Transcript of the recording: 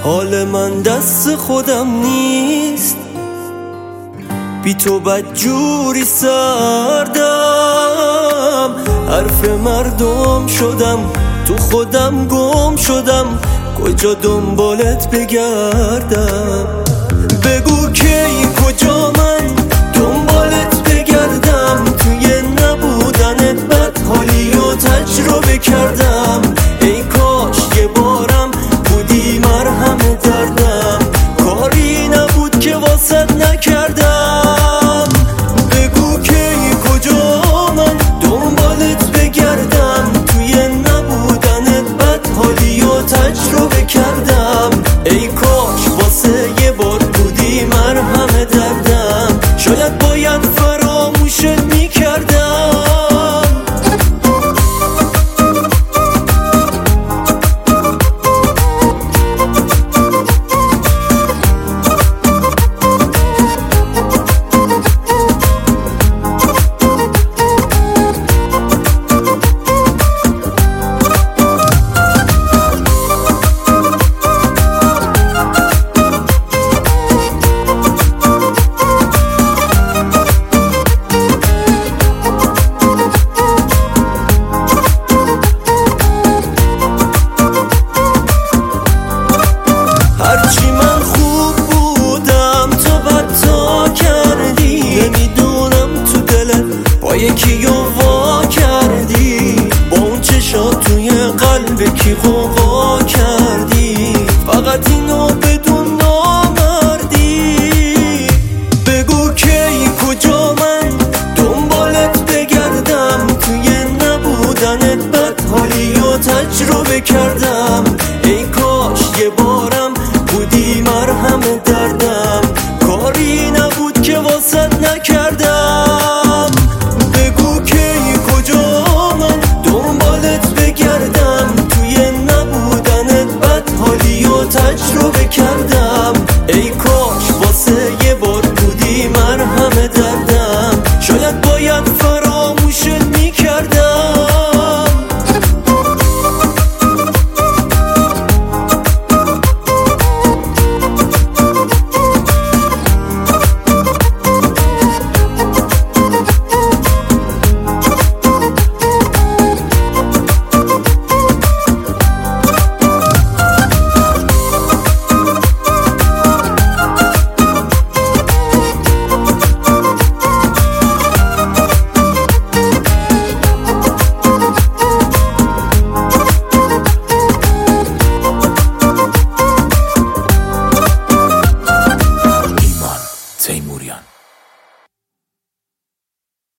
حال من دست خودم نیست، بی تو بدجوری سردم. حرف مردم شدم، تو خودم گم شدم، کجا دنبالت بگردم؟ بگو کی کجا من دنبالت بگردم؟ توی نبودنت بد حالی و تجربه کردم. ای کاش یه بارم بودی مرهم دردم، کاری نبود که واسط نکردم. بگو کی کجا من دنبالت بگردم؟ توی نبودنت بد حالی و تجربه کردم. ای کاش واسه یه بار بودی مرهم دردم، شاید باید فراموشت میکردم. هرچی من خوب بودم تو بدتا کردی، نمیدونم تو دلت با یکی وا کردی، با اون چشات توی قلب کی غوغا کردی. فقط اینو بدون نامردی. بگو کی کجا من دنبالت بگردم؟ توی نبودنت بد حالی و تجربه کردم. ای کاش یه بارم بودی مرهم دردم، کاری نبود که واسط نکردم. بگو کی کجا من دنبالت بگردم؟ توی نبودنت بد حالی و تجربه کردم. ای کاش واسه یه بار بودی مرهم دردم.